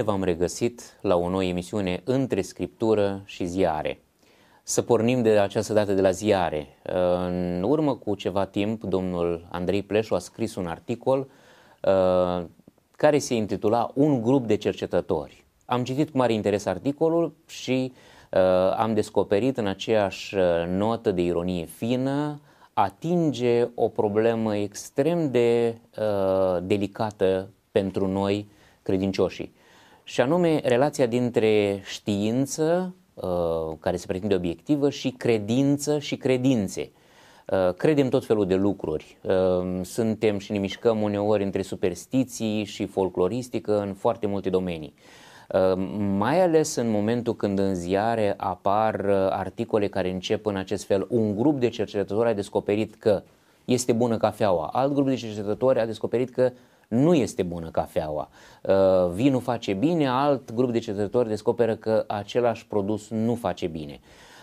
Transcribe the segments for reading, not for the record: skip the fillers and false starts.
Bine v-am regăsit la o nouă emisiune Între Scriptură și Ziare. Să pornim de această dată de la ziare. În urmă cu ceva timp, domnul Andrei Pleșu a scris un articol care se intitula Un grup de cercetători. Am citit cu mare interes articolul și am descoperit în aceeași notă de ironie fină atinge o problemă extrem de delicată pentru noi credincioșii, și anume relația dintre știință, care se pretinde obiectivă, și credință și credințe. Credem tot felul de lucruri, suntem și ne mișcăm uneori între superstiții și folcloristică în foarte multe domenii. Mai ales în momentul când în ziare apar articole care încep în acest fel: un grup de cercetători a descoperit că este bună cafeaua, alt grup de cercetători a descoperit că nu este bună cafeaua, vinul face bine, alt grup de cercetători descoperă că același produs nu face bine.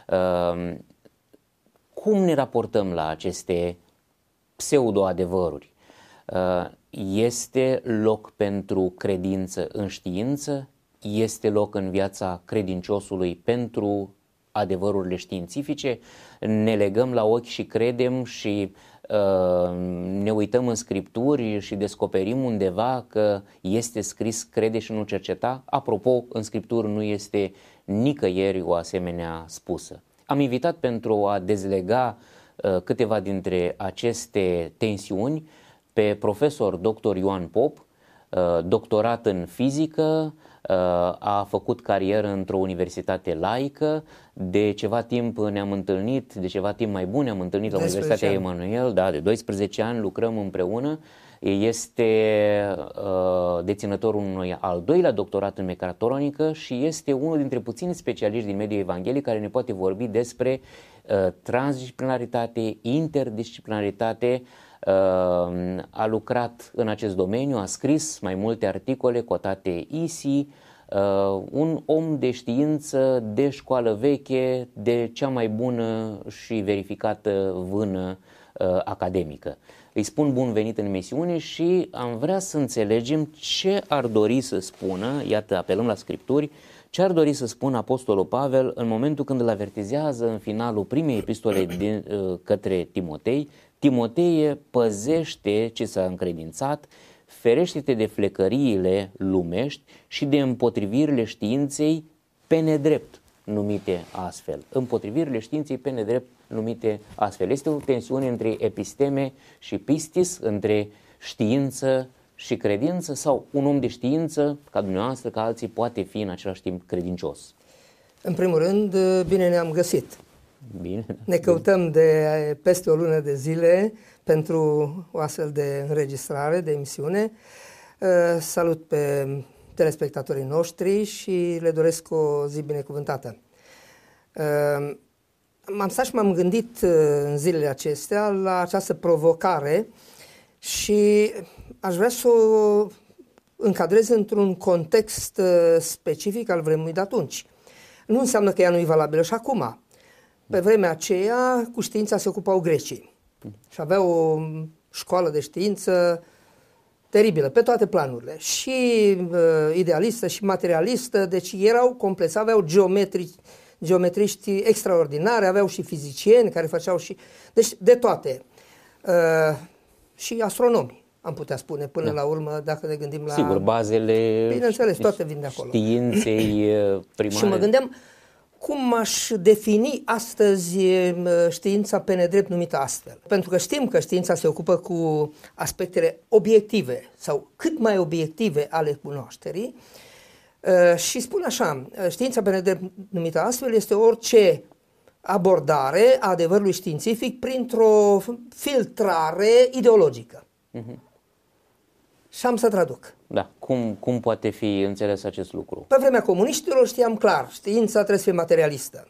Cum ne raportăm la aceste pseudo-adevăruri? Este loc pentru credință în știință? Este loc în viața credinciosului pentru adevărurile științifice? Ne legăm la ochi și credem și ne uităm în Scripturi și descoperim undeva că este scris crede și nu cerceta? Apropo, în Scripturi nu este nicăieri o asemenea spusă. Am invitat pentru a dezlega câteva dintre aceste tensiuni pe profesor dr. Ioan Pop, doctorat în fizică, a făcut carieră într-o universitate laică, de ceva timp ne-am întâlnit, de ceva timp mai bun ne-am întâlnit la Universitatea Emanuel, da, de 12 ani lucrăm împreună. Este deținătorul unui al doilea doctorat în mecatronică și este unul dintre puțini specialiști din mediul evanghelic care ne poate vorbi despre transdisciplinaritate, interdisciplinaritate. A lucrat în acest domeniu, a scris mai multe articole cotate ISI, un om de știință, de școală veche, de cea mai bună și verificată vână academică. Îi spun bun venit în emisiune și am vrea să înțelegem ce ar dori să spună, iată, apelăm la Scripturi, ce ar dori să spună Apostolul Pavel în momentul când îl avertizează în finalul primei epistole către Timotei: Timoteie, păzește ce s-a încredințat, ferește-te de flecăriile lumești și de împotrivirile științei pe nedrept numite astfel. Împotrivirile științei pe nedrept numite astfel. Este o tensiune între episteme și pistis, între știință și credință, sau un om de știință, ca dumneavoastră, ca alții, poate fi în același timp credincios? În primul rând, bine ne-am găsit. Bine. Ne căutăm de peste o lună de zile pentru o astfel de înregistrare, de emisiune. Salut pe telespectatorii noștri și le doresc o zi binecuvântată. M-am stat și m-am gândit în zilele acestea la această provocare și aș vrea să o încadrez într-un context specific al vremurii de atunci. Nu înseamnă că ea nu e valabilă și acum. Pe vremea aceea, cu știința se ocupau grecii și aveau o școală de știință teribilă, pe toate planurile, și idealistă și materialistă, deci erau compleți, aveau geometriști extraordinari, aveau și fizicieni care făceau și... Deci de toate. Și astronomi, am putea spune, până la urmă, dacă ne gândim la... Sigur, bazele... Bineînțeles, toate vin de acolo. Științei primare. Și mă gândeam cum aș defini astăzi știința pe nedrept numită astfel. Pentru că știm că știința se ocupă cu aspectele obiective sau cât mai obiective ale cunoașterii și spun așa, știința pe nedrept numită astfel este orice abordare a adevărului științific printr-o filtrare ideologică. Și am să traduc. Da. Cum poate fi înțeles acest lucru? Pe vremea comuniștilor știam clar, știința trebuie să fie materialistă.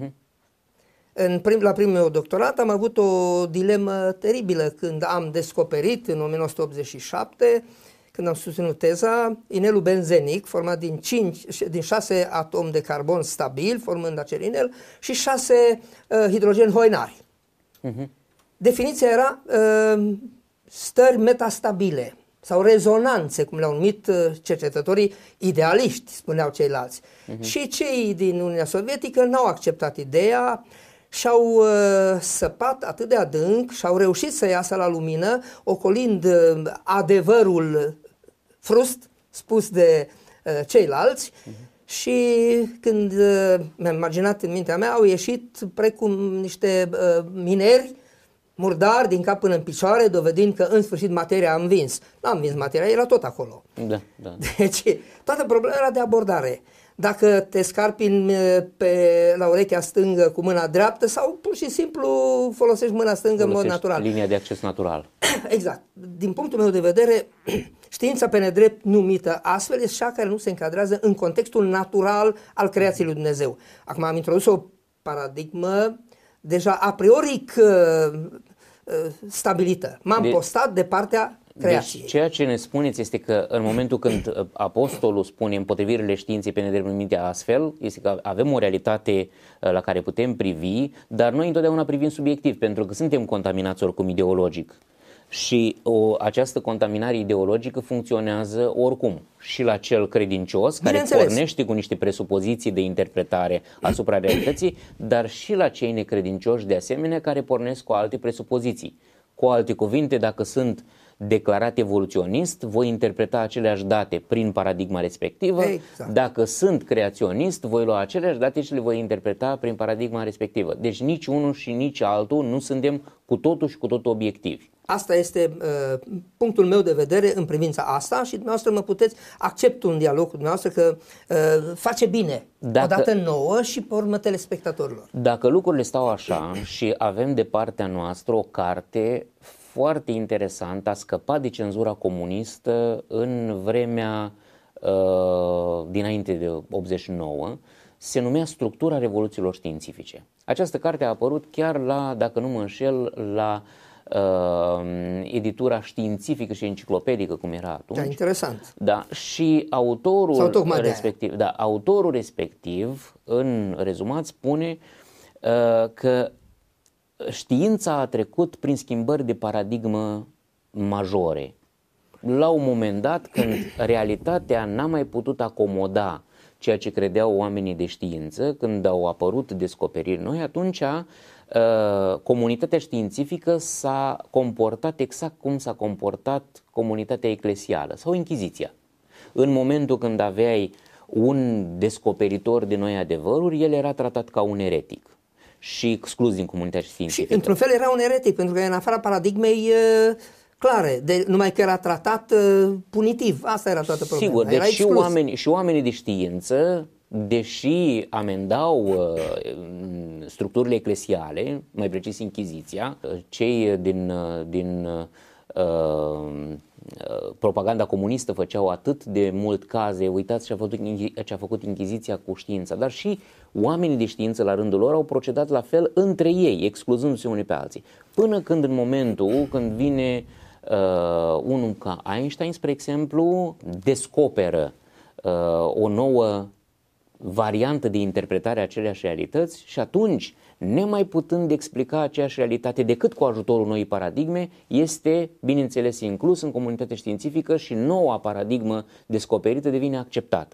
La primul meu doctorat am avut o dilemă teribilă când am descoperit în 1987, când am susținut teza, inelul benzenic format din 6 atomi de carbon stabil, formând acel inel, și 6 hidrogeni hoinari. Definiția era stări metastabile. sau rezonanțe, cum le-au numit cercetătorii idealiști, spuneau ceilalți. Și cei din Uniunea Sovietică n-au acceptat ideea și-au săpat atât de adânc și au reușit să iasă la lumină, ocolind adevărul frust spus de ceilalți. Și când mi-am imaginat în mintea mea, au ieșit precum niște mineri murdari din cap până în picioare, dovedind că în sfârșit materia a învins. N-a învins materia, era tot acolo. Da. Deci toată problema era de abordare. Dacă te scarpini la urechea stângă cu mâna dreaptă sau pur și simplu folosești mâna stângă în mod natural. Linia de acces natural. Exact. Din punctul meu de vedere, știința pe nedrept numită astfel este cea care nu se încadrează în contextul natural al creației lui Dumnezeu. Acum am introdus o paradigmă deja a priori stabilită. M-am postat de partea creației. Deci ceea ce ne spuneți este că în momentul când apostolul spune împotrivirile științei pe nedrept numite astfel, este că avem o realitate la care putem privi, dar noi întotdeauna privim subiectiv, pentru că suntem contaminați oricum ideologic. Și această contaminare ideologică funcționează oricum și la cel credincios, care pornește cu niște presupoziții de interpretare asupra realității, dar și la cei necredincioși de asemenea, care pornesc cu alte presupoziții. Cu alte cuvinte, dacă sunt declarat evoluționist, voi interpreta aceleași date prin paradigma respectivă. Exact. Dacă sunt creaționist, voi lua aceleași date și le voi interpreta prin paradigma respectivă. Deci nici unul și nici altul nu suntem cu totul și cu totul obiectivi. Asta este punctul meu de vedere în privința asta și dumneavoastră mă puteți accepta un dialog cu dumneavoastră că face bine odată nouă și pe urmă telespectatorilor. Dacă lucrurile stau așa și avem de partea noastră o carte foarte interesantă, a scăpat de cenzura comunistă în vremea dinainte de 89, se numea Structura Revoluțiilor Științifice. Această carte a apărut chiar la, dacă nu mă înșel, la editura științifică și enciclopedică, cum era atunci. Da, interesant. Da, și autorul respectiv, în rezumat, spune că știința a trecut prin schimbări de paradigmă majore. La un moment dat, când realitatea n-a mai putut acomoda ceea ce credeau oamenii de știință, când au apărut descoperiri noi, atunci comunitatea științifică s-a comportat exact cum s-a comportat comunitatea eclesială sau Inchiziția. În momentul când aveai un descoperitor de noi adevăruri, el era tratat ca un eretic și exclus din comunitatea științifică. Și într-un fel era un eretic, pentru că în afara paradigmei clare, numai că era tratat punitiv. Asta era toată problema. Sigur, deci și oamenii de știință, deși amendau structurile eclesiale, mai precis Inchiziția, cei din propaganda comunistă făceau atât de mult caze, uitați ce a făcut Inchiziția cu știința, dar și oamenii de știință la rândul lor au procedat la fel între ei, excluzându-se unii pe alții. Până când în momentul când vine unul ca Einstein, spre exemplu, descoperă o nouă variantă de interpretare a aceleași realități și atunci, nemai putând explica aceeași realitate decât cu ajutorul noii paradigme, este, bineînțeles, inclus în comunitatea științifică și noua paradigmă descoperită devine acceptată.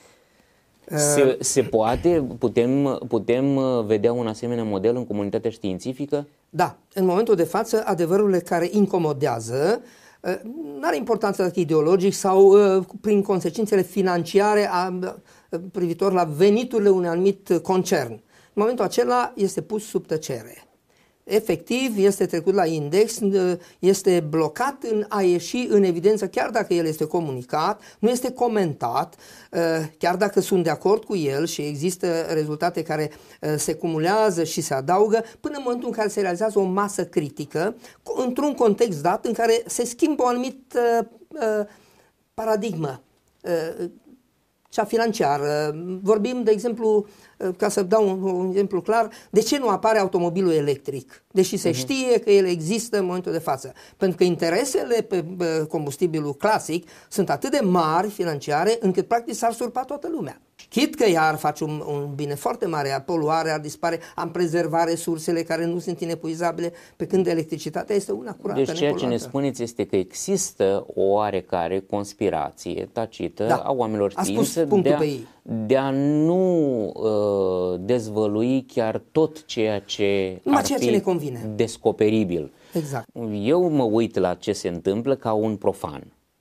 Se poate? Putem vedea un asemenea model în comunitatea științifică? Da. În momentul de față, adevărurile care incomodează nu are importanță dacă ideologic sau prin consecințele financiare privitor la veniturile unui anumit concern. În momentul acela este pus sub tăcere. Efectiv, este trecut la index, este blocat în a ieși în evidență, chiar dacă el este comunicat, nu este comentat, chiar dacă sunt de acord cu el și există rezultate care se cumulează și se adaugă, până în momentul în care se realizează o masă critică, într-un context dat în care se schimbă o anumită paradigmă, cea financiară. Vorbim, de exemplu, ca să dau un exemplu clar, de ce nu apare automobilul electric? Deși se știe că el există în momentul de față. Pentru că interesele pe combustibilul clasic sunt atât de mari financiare încât practic s-ar surpa toată lumea. Chit că ea ar face un bine foarte mare, poluarea ar dispare, am prezervat resursele care nu sunt inepuizabile, pe când electricitatea este una curată, deci ceea ce ne spuneți este că există o oarecare conspirație tacită a oamenilor știință de a nu dezvălui chiar tot ceea ce ar fi ne convine. Descoperibil. Exact. Eu mă uit la ce se întâmplă ca un profan.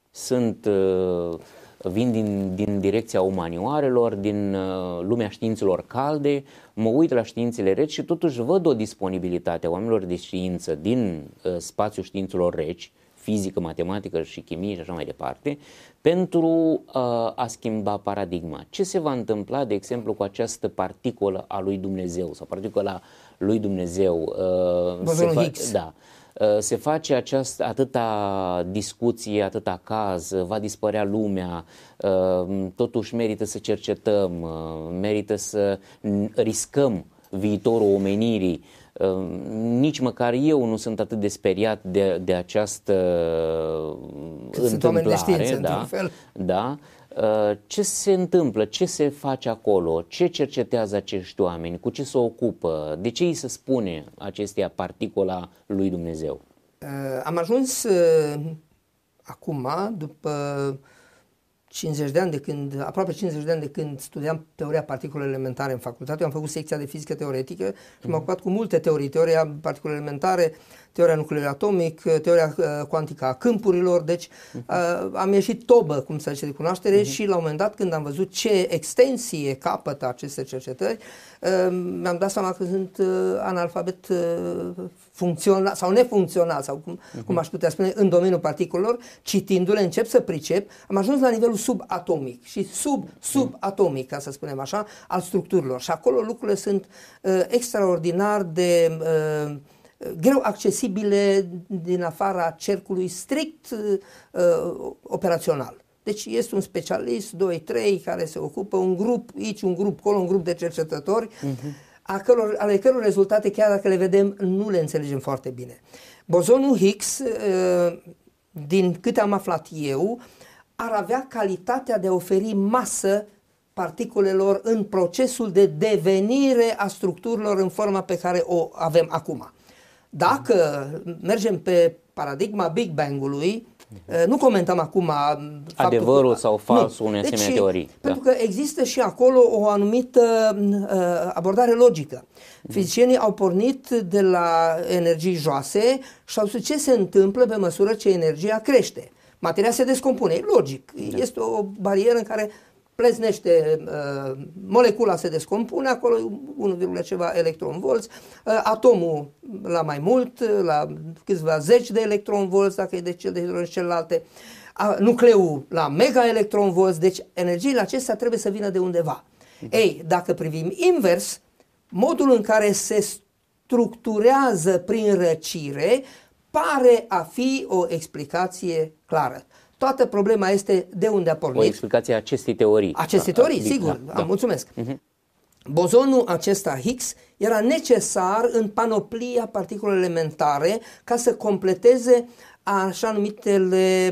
Vin din direcția umanioarelor, din lumea științelor calde, mă uit la științele reci și totuși văd o disponibilitate a oamenilor de știință din spațiul științelor reci, fizică, matematică și chimie și așa mai departe, pentru a schimba paradigma. Ce se va întâmpla, de exemplu, cu această particulă a lui Dumnezeu sau particulă lui Dumnezeu? Bozonul Higgs. Da. Se face atâta discuție, atâta caz, va dispărea lumea, totuși merită să cercetăm, merită să riscăm viitorul omenirii. Nici măcar eu nu sunt atât de speriat de această întâmplare. Știință, într-un fel. Da. Ce se întâmplă, ce se face acolo, ce cercetează acești oameni, cu ce se ocupă, de ce îi se spune acestea particula lui Dumnezeu? Am ajuns acum, după 50 de ani aproape 50 de ani de când studiam teoria particulelor elementare în facultate. Eu am făcut secția de fizică teoretică și m-am ocupat cu multe teorii, teoria particulelor elementare, teoria nucleului atomic, teoria cuantică a câmpurilor, deci am ieșit tobă, cum se zice, de cunoaștere și la un moment dat, când am văzut ce extensie capătă aceste cercetări, mi-am dat seama că sunt analfabet funcțional sau nefuncțional, sau cum aș putea spune, în domeniul particulelor. Citindu-le, încep să pricep, am ajuns la nivelul subatomic și subatomic, ca să spunem așa, al structurilor. Și acolo lucrurile sunt extraordinar de greu accesibile din afara cercului strict operațional. Deci este un specialist, 2-3, care se ocupă, un grup aici, un grup acolo, un grup de cercetători, ale căror rezultate, chiar dacă le vedem, nu le înțelegem foarte bine. Bozonul Higgs, din câte am aflat eu, ar avea calitatea de a oferi masă particulelor în procesul de devenire a structurilor în forma pe care o avem acum. Dacă mergem pe paradigma Big Bang-ului, nu comentăm acum adevărul sau falsul unei asemenea teorii. Pentru că există și acolo o anumită abordare logică. Fizicienii au pornit de la energii joase și au spus ce se întâmplă pe măsură ce energia crește. Materia se descompune, e logic. Este o barieră în care pleznește, molecula se descompune, acolo 1, ceva electronvolți, atomul la mai mult, la câțiva zeci de electronvolți, dacă e de cel de hidrogen celelalte, nucleul la mega electronvolți, deci energiile acestea trebuie să vină de undeva. Ei, dacă privim invers, modul în care se structurează prin răcire pare a fi o explicație clară. Toată problema este de unde a pornit. O explicație a acestei teorii. Acestei teorii, sigur, mulțumesc. Bozonul acesta Higgs era necesar în panoplia particulelor elementare ca să completeze așa numitele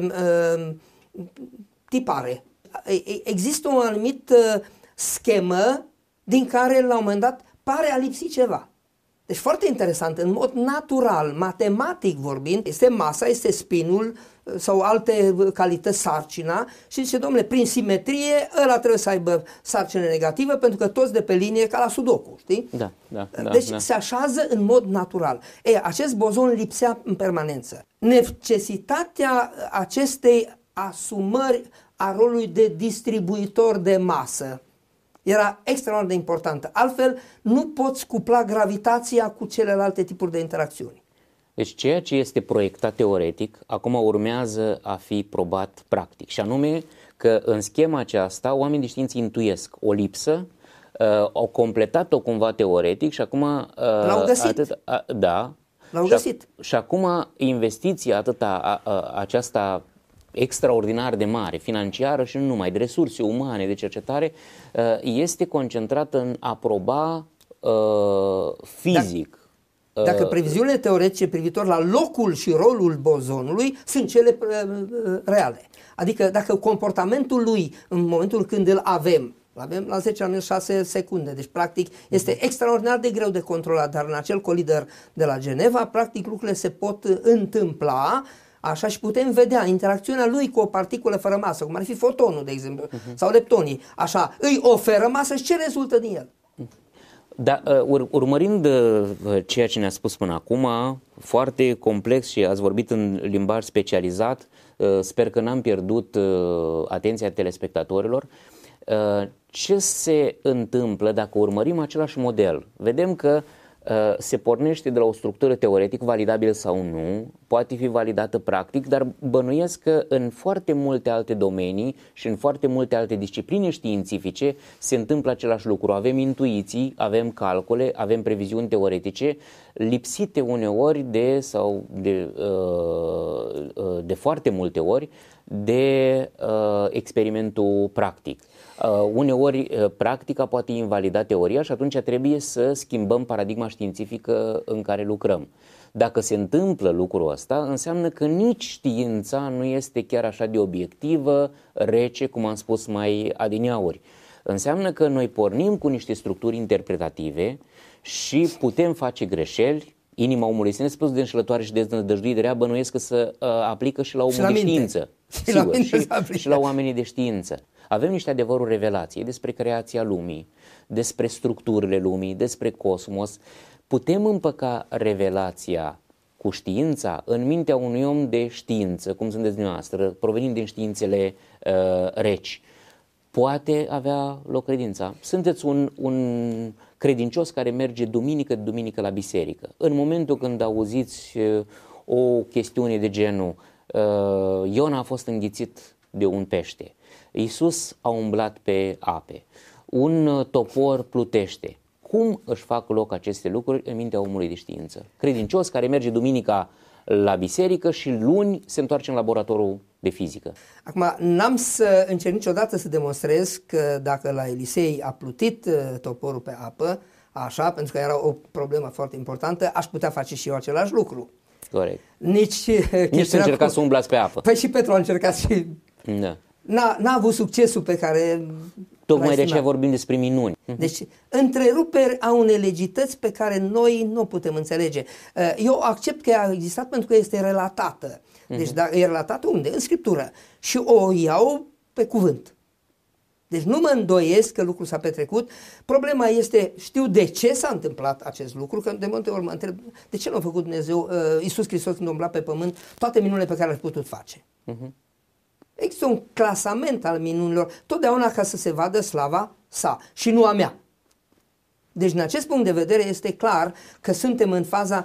tipare. Există o anumită schemă din care la un moment dat pare a lipsi ceva. Deci foarte interesant, în mod natural, matematic vorbind, este masa, este spinul sau alte calități, sarcina, și zice, domnule, prin simetrie ăla trebuie să aibă sarcină negativă pentru că toți de pe linie ca la sudoku, știi? Deci se așează în mod natural. Acest bozon lipsea în permanență. Necesitatea acestei asumări a rolului de distribuitor de masă era extraordinar de importantă. Altfel, nu poți cupla gravitația cu celelalte tipuri de interacțiuni. Deci ceea ce este proiectat teoretic, acum urmează a fi probat practic. Și anume că în schema aceasta oamenii de știință intuiesc o lipsă, au completat-o cumva teoretic și acum... L-au găsit. L-au găsit. Și acum investiția aceasta extraordinar de mare, financiară și nu numai, de resurse umane, de cercetare, este concentrată în a proba fizic. Dacă previziunile teoretice privitor la locul și rolul bozonului sunt cele reale. Adică dacă comportamentul lui în momentul când îl avem L-avem la 10 la minus 6 secunde, deci practic este extraordinar de greu de controlat, dar în acel colider de la Geneva, practic lucrurile se pot întâmpla așa și putem vedea interacțiunea lui cu o particulă fără masă, cum ar fi fotonul, de exemplu, sau leptonii. Așa, îi oferă masă și ce rezultă din el? Da, urmărind ceea ce ne-a spus până acum, foarte complex și ați vorbit în limbaj specializat, sper că n-am pierdut atenția telespectatorilor. Ce se întâmplă dacă urmărim același model? Vedem că se pornește de la o structură teoretic validabilă sau nu, poate fi validată practic, dar bănuiesc că în foarte multe alte domenii și în foarte multe alte discipline științifice se întâmplă același lucru. Avem intuiții, avem calcule, avem previziuni teoretice, lipsite uneori de foarte multe ori de experimentul practic. Uneori practica poate invalida teoria și atunci trebuie să schimbăm paradigma științifică în care lucrăm. Dacă se întâmplă lucrul ăsta, înseamnă că nici știința nu este chiar așa de obiectivă, rece, cum am spus mai adineauri. Înseamnă că noi pornim cu niște structuri interpretative și putem face greșeli. Inima omului este nespus de înșelătoare și de deznădăjduit de rea, bănuiesc că se aplică și la omul de știință. Sigur, și la oamenii de știință. Avem niște adevăruri revelație despre creația lumii, despre structurile lumii, despre cosmos. Putem împăca revelația cu știința în mintea unui om de știință, cum sunteți dumneavoastră, provenind din științele reci. Poate avea loc credința. Sunteți un credincios care merge duminică de duminică la biserică. În momentul când auziți o chestiune de genul Iona a fost înghițit de un pește, Iisus a umblat pe ape, un topor plutește. Cum își fac loc aceste lucruri în mintea omului de știință? Credincios care merge duminica la biserică și luni se întoarce în laboratorul de fizică. Acum, n-am să încerc niciodată să demonstrez că dacă la Elisei a plutit toporul pe apă, așa, pentru că era o problemă foarte importantă, aș putea face și eu același lucru. Corect. Nici să încercați să umblați pe apă. Păi și Petru a încercat și da. N-a avut succesul pe care... Tocmai de aceea vorbim despre minuni. Deci, întreruperi a unei legități pe care noi nu putem înțelege. Eu accept că a existat pentru că este relatată. Deci, dacă e relatată unde? În Scriptură. Și o iau pe cuvânt. Deci nu mă îndoiesc că lucrul s-a petrecut. Problema este, știu de ce s-a întâmplat acest lucru, că de multe ori mă întreb, de ce nu a făcut Dumnezeu, Iisus Hristos când a umblat pe pământ, toate minunile pe care le-a putut face? Există un clasament al minunilor, totdeauna ca să se vadă slava sa și nu a mea. Deci, din acest punct de vedere, este clar că suntem în faza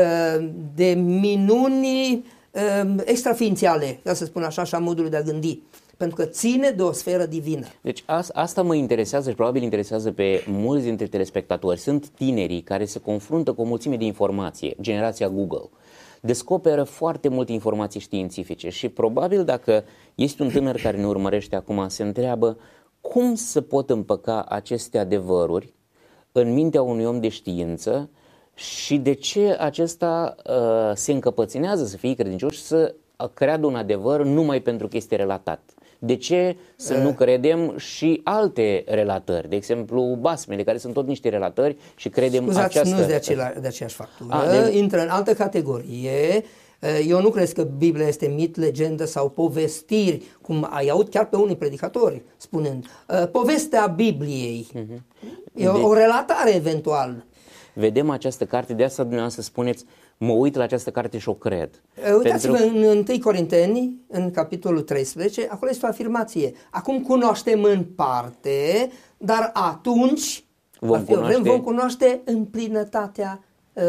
de minuni extraființiale, ca să spun așa, modului de a gândi, pentru că ține de o sferă divină. Deci asta mă interesează și probabil interesează pe mulți dintre telespectatori. Sunt tinerii care se confruntă cu o mulțime de informație, generația Google. Descoperă foarte multe informații științifice și probabil dacă este un tânăr care ne urmărește acum, se întreabă cum se pot împăca aceste adevăruri în mintea unui om de știință și de ce acesta se încăpăținează să fie credincios și să creadă un adevăr numai pentru că este relatat. De ce să nu credem și alte relatări? De exemplu, basmele, care sunt tot niște relatări și credem această... nu de aceeași factură, intră în altă categorie. Eu nu cred că Biblia este mit, legendă sau povestiri, cum ai aud chiar pe unii predicatori spunând. Povestea Bibliei. E o relatare eventual. Vedem această carte, de asta dumneavoastră spuneți, mă uit la această carte și o cred. Uitați-vă în 1 Corinteni, în capitolul 13, acolo este o afirmație. Acum cunoaștem în parte, dar atunci vom cunoaște în plinătatea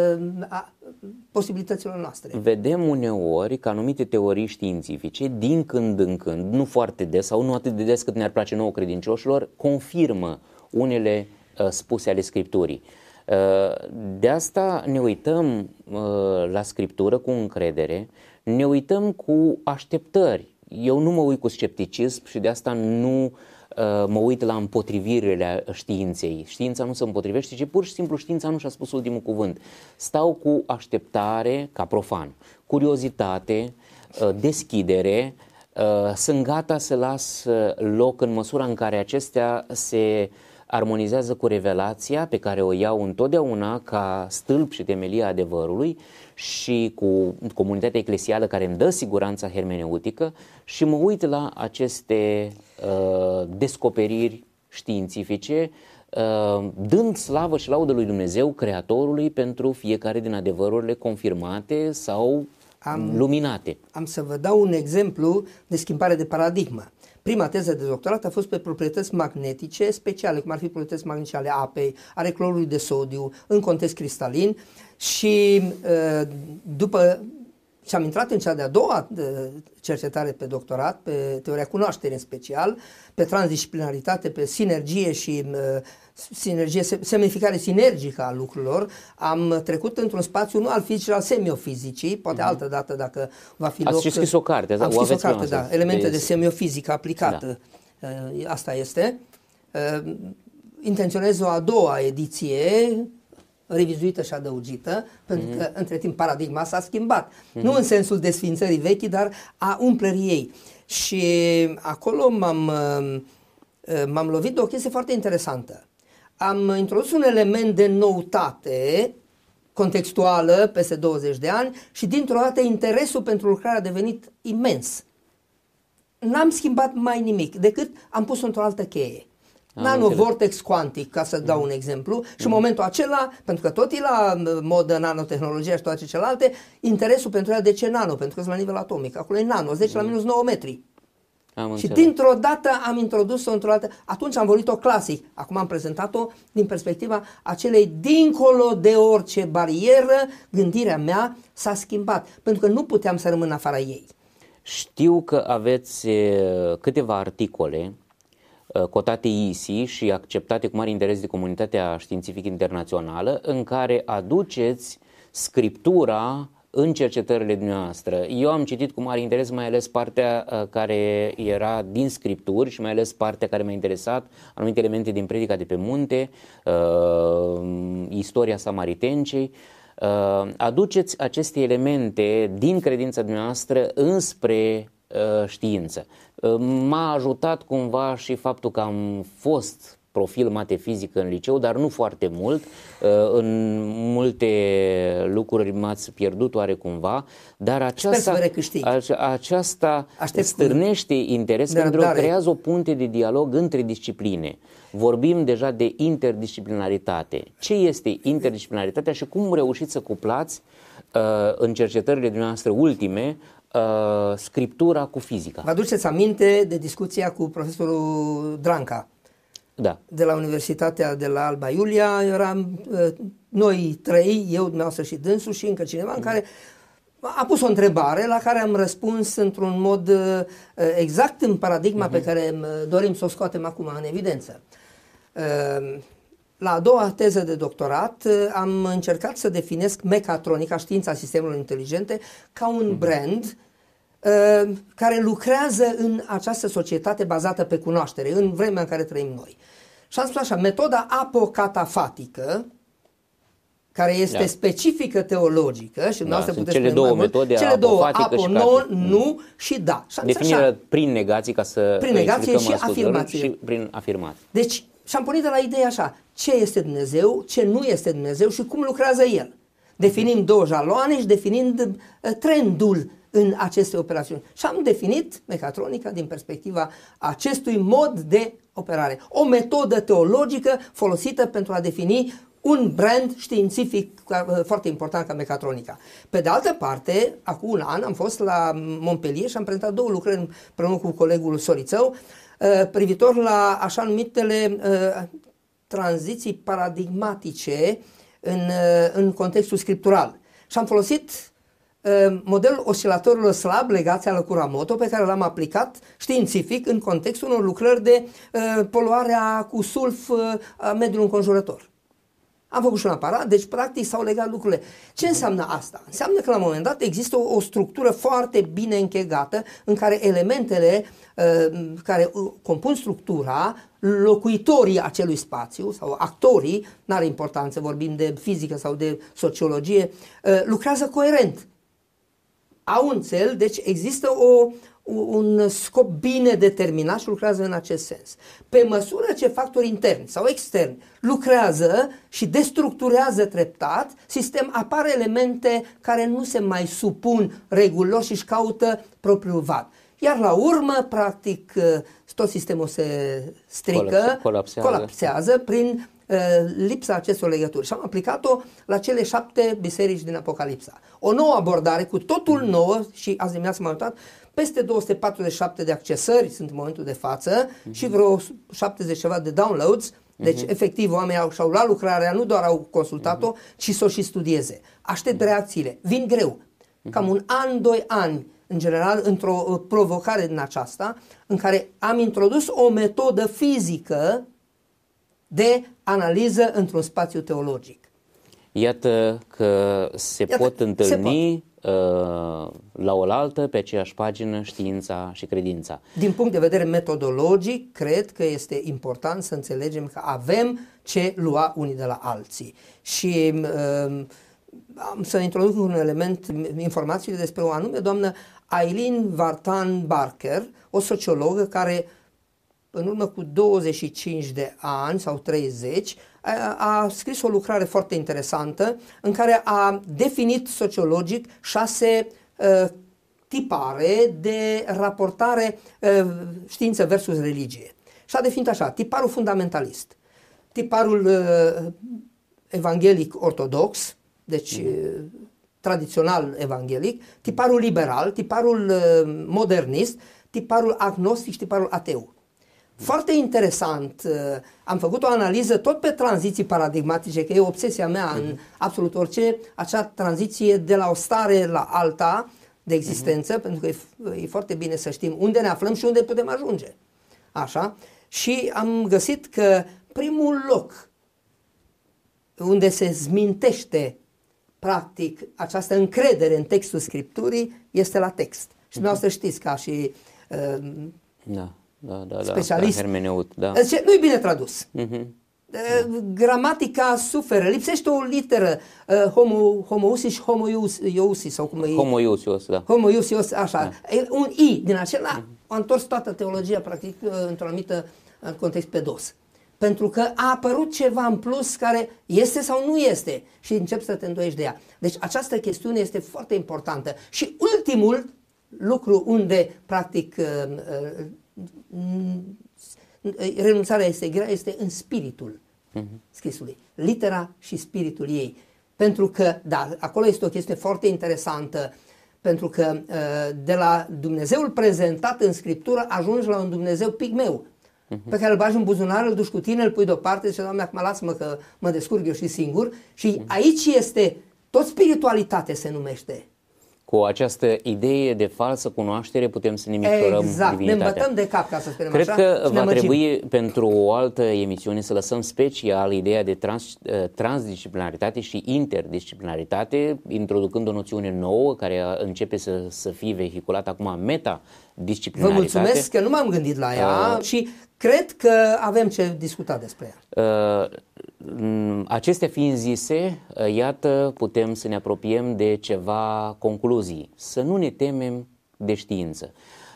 posibilităților noastre. Vedem uneori că anumite teorii științifice, din când în când, nu foarte des sau nu atât de des cât ne-ar place nouă credincioșilor, confirmă unele spuse ale Scripturii. De asta ne uităm la Scriptură cu încredere, ne uităm cu așteptări. Eu nu mă uit cu scepticism și de asta nu mă uit la împotrivirile științei. Știința nu se împotrivește, ci pur și simplu știința nu și-a spus ultimul cuvânt. Stau cu așteptare, ca profan, curiozitate, deschidere, sunt gata să las loc în măsura în care acestea se armonizează cu revelația pe care o iau întotdeauna ca stâlp și temelia adevărului și cu comunitatea eclesială care îmi dă siguranța hermeneutică și mă uit la aceste descoperiri științifice, dând slavă și laudă lui Dumnezeu, Creatorului, pentru fiecare din adevărurile confirmate sau luminate. Am să vă dau un exemplu de schimbare de paradigmă. Prima teză de doctorat a fost pe proprietăți magnetice speciale, cum ar fi proprietăți magnetice ale apei, ale clorului de sodiu, în context cristalin și după ce am intrat în cea de-a doua cercetare pe doctorat, pe teoria cunoașterii în special, pe transdisciplinaritate, pe sinergie și semnificare sinergică a lucrurilor, am trecut într-un spațiu nu al fizicii, al semiofizicii, poate altă dată dacă va fi loc. Ați scris o carte, am scris o carte, da, elemente de semiofizică aplicată, da. Asta este. Intenționez o a doua ediție, revizuită și adăugită, pentru că între timp paradigma s-a schimbat. Nu în sensul desfințării vechi, dar a umplerii ei. Și acolo m-am lovit de o chestie foarte interesantă. Am introdus un element de noutate contextuală peste 20 de ani și dintr-o dată interesul pentru lucrare a devenit imens. N-am schimbat mai nimic decât am pus într-o altă cheie. Nanovortex cuantic, ca să dau un exemplu, și în momentul acela, pentru că tot e la modă nanotehnologia și toate celelalte, interesul pentru ea, de ce nano? Pentru că sunt la nivel atomic, acolo e nano, 10 la minus 9 metri. Și dintr-o dată am introdus-o într-o altă, atunci am vorbit-o clasic, acum am prezentat-o din perspectiva acelei dincolo de orice barieră, gândirea mea s-a schimbat, pentru că nu puteam să rămân afara ei. Știu că aveți câteva articole cotate ISI și acceptate cu mare interes de comunitatea științifică internațională, în care aduceți scriptura în cercetările dumneavoastră. Eu am citit cu mare interes mai ales partea care era din scripturi și mai ales partea care m-a interesat, anumite elemente din Predica de pe munte, istoria samaritencei. Aduceți aceste elemente din credința dumneavoastră înspre știință. M-a ajutat cumva și faptul că am fost profil mate-fizică în liceu, dar nu foarte mult. În multe lucruri m-ați pierdut oarecumva, dar aceasta stârnește interes pentru că creează o punte de dialog între discipline. Vorbim deja de interdisciplinaritate. Ce este interdisciplinaritatea și cum reușiți să cuplați în cercetările dumneavoastră ultime scriptura cu fizica? Vă aduceți aminte de discuția cu profesorul Dranca? Da. De la Universitatea de la Alba Iulia, eram noi trei, eu, dumneavoastră și dânsul și încă cineva, în care a pus o întrebare la care am răspuns într-un mod exact în paradigma pe care dorim să o scoatem acum în evidență. La a doua teză de doctorat am încercat să definesc mecatronica, știința sistemelor inteligente, ca un brand care lucrează în această societate bazată pe cunoaștere, în vremea în care trăim noi. Și am spus așa, metoda apocatafatică, care este specifică teologică și dumneavoastră puteți cele două metode, cele două, apo, și nu și da. Definirea prin negații, ca să prin negație și afirmație. Și prin afirmație. Deci, și-am pornit de la ideea așa, ce este Dumnezeu, ce nu este Dumnezeu și cum lucrează El. Definim două jaloane și definind trendul în aceste operațiuni. Și am definit mecatronica din perspectiva acestui mod de operare. O metodă teologică folosită pentru a defini un brand științific foarte important ca mecatronica. Pe de altă parte, acum un an am fost la Montpellier și am prezentat două lucrări împreună cu colegul Sorițău privitor la așa numitele tranziții paradigmatice în contextul scriptural. Și am folosit modelul oscilatorilor slab legați al Kuramoto, pe care l-am aplicat științific în contextul unor lucrări de poluarea cu sulf a mediului înconjurător. Am făcut și un aparat, deci practic s-au legat lucrurile. Ce înseamnă asta? Înseamnă că la un moment dat există o structură foarte bine închegată în care elementele care compun structura, locuitorii acelui spațiu sau actorii, n-are importanță, vorbim de fizică sau de sociologie, lucrează coerent. Au un cel, deci există un scop bine determinat și lucrează în acest sens. Pe măsură ce factori interni sau externi lucrează și destructurează treptat, apar elemente care nu se mai supun regulilor și își caută propriul vad. Iar la urmă, practic, tot sistemul se strică, colapsează prin lipsa acestor legături. Și am aplicat-o la cele 7 biserici din Apocalipsa. O nouă abordare, cu totul nouă, și azi dimineață m-am uitat, peste 247 de accesări sunt în momentul de față și vreo 70 ceva de downloads. Deci, efectiv, oamenii și-au luat lucrarea, nu doar au consultat-o, ci să o și studieze. Aștept reacțiile. Vin greu. Cam un an, 2 ani, în general, într-o provocare din aceasta, în care am introdus o metodă fizică de analiză într-un spațiu teologic. Iată că se pot întâlni la oaltă, pe aceeași pagină, știința și credința. Din punct de vedere metodologic, cred că este important să înțelegem că avem ce lua unii de la alții. Și am să introduc un element, informațiile despre o anume doamnă Eileen Vartan Barker, o sociologă care în urmă cu 25 de ani sau 30 a scris o lucrare foarte interesantă în care a definit sociologic 6 tipare de raportare știință versus religie. Și a definit așa: tiparul fundamentalist, tiparul evanghelic ortodox, deci tradițional evanghelic, tiparul liberal, tiparul modernist, tiparul agnostic și tiparul ateu. Foarte interesant, am făcut o analiză tot pe tranziții paradigmatice, că e obsesia mea în absolut orice, acea tranziție de la o stare la alta de existență, pentru că e foarte bine să știm unde ne aflăm și unde putem ajunge. Așa? Și am găsit că primul loc unde se zmintește practic această încredere în textul Scripturii este la text. Și dumneavoastră știți, ca și specialist, hermeneut, nu-i bine tradus. Gramatica suferă, lipsește o literă, homoousis și homoiousis, sau cum e? Homoiousios, da. Homoiousios, așa. Un I din acela a întors toată teologia, practic, într-un anumit context pe dos. Pentru că a apărut ceva în plus care este sau nu este și începi să te îndoiești de ea. Deci această chestiune este foarte importantă. Și ultimul lucru unde, practic, renunțarea este grea este în spiritul scrisului. Litera și spiritul ei. Pentru că, da, acolo este o chestie foarte interesantă, pentru că de la Dumnezeul prezentat în Scriptură ajungi la un Dumnezeu pigmeu, pe care îl bagi în buzunar, îl duci cu tine, îl pui deoparte, zice: Doamne, acum lasă-mă că mă descurc eu și singur. Și aici este, tot spiritualitate se numește. Cu această idee de falsă cunoaștere putem să ne micșorăm divinitatea. Ne îmbătăm de cap, ca să spunem așa. Cred că va trebui pentru o altă emisiune să lăsăm special ideea de transdisciplinaritate și interdisciplinaritate, introducând o noțiune nouă care începe să fie vehiculată acum, metadisciplinaritate. Vă mulțumesc că nu m-am gândit la ea și cred că avem ce discuta despre ea. Acestea fiind zise, iată, putem să ne apropiem de ceva concluzii. Să nu ne temem de știință.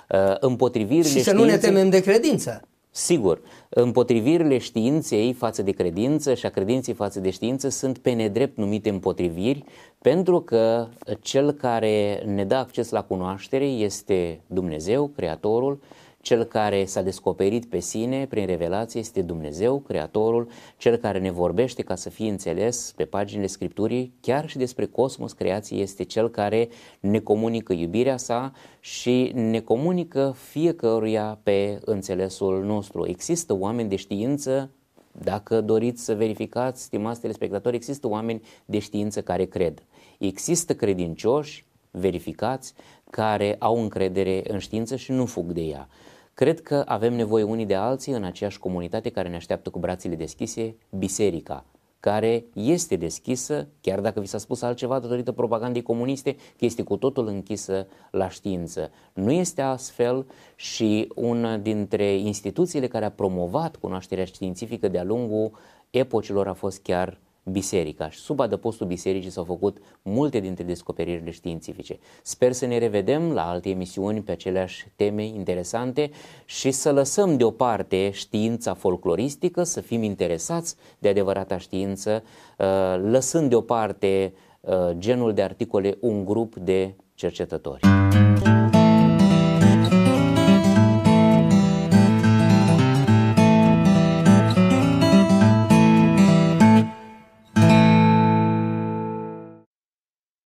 Și să nu ne temem de credință. Sigur, împotrivirile științei față de credință și a credinței față de știință sunt pe nedrept numite împotriviri, pentru că cel care ne dă acces la cunoaștere este Dumnezeu, Creatorul. Cel care s-a descoperit pe sine prin revelație este Dumnezeu, Creatorul, Cel care ne vorbește ca să fie înțeles pe paginile Scripturii, chiar și despre cosmos, creație, este Cel care ne comunică iubirea sa și ne comunică fiecăruia pe înțelesul nostru. Există oameni de știință, dacă doriți să verificați, stimați telespectatori, există oameni de știință care cred. Există credincioși, verificați, care au încredere în știință și nu fug de ea. Cred că avem nevoie unii de alții în aceeași comunitate care ne așteaptă cu brațele deschise, biserica, care este deschisă, chiar dacă vi s-a spus altceva datorită propagandei comuniste, că este cu totul închisă la știință. Nu este astfel și una dintre instituțiile care a promovat cunoașterea științifică de-a lungul epocilor a fost chiar biserica și sub adăpostul bisericii s-au făcut multe dintre descoperirile științifice. Sper să ne revedem la alte emisiuni pe aceleași teme interesante și să lăsăm deoparte știința folcloristică, să fim interesați de adevărata știință, lăsând deoparte genul de articole un grup de cercetători.